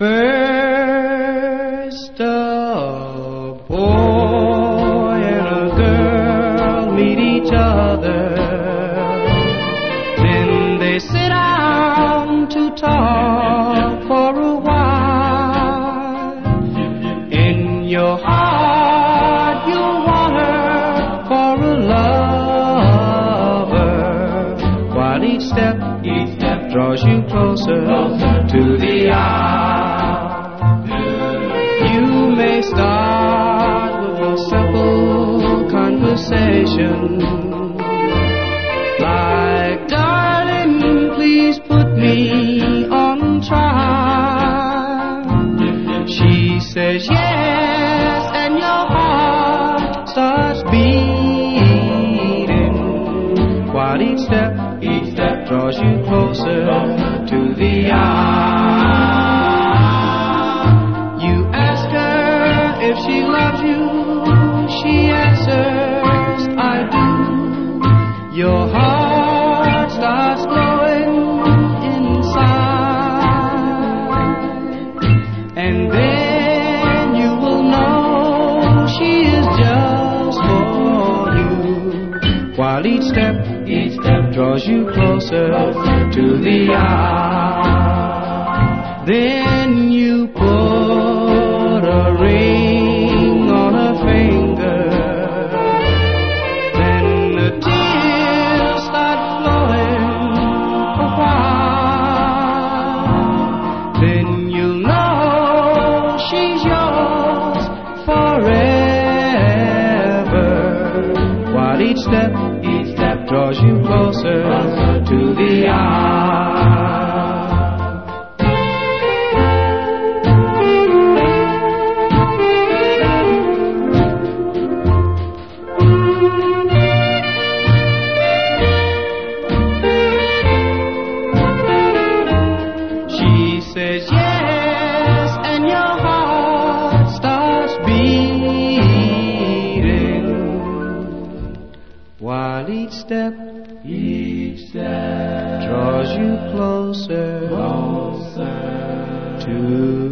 First a boy and a girl meet each other, then they sit down to talk for a while. In your heart you'll want her for a lover, while each step draws you closer to the hour. You may start with a simple conversation, like, darling, please put me on trial. She says yes, and your heart starts beating, while each step draws you closer to the hour. You ask her if she loves you, she answers, I do. Your heart starts glowing inside, and then you will know she is just for you, while each step draws you closer to the hour. Then you put a ring on her finger, then the tears start flowing a while. Then you'll know she's yours forever, while each step draws you closer to the hour. She says yes, and your heart starts beating, while each step draws you closer to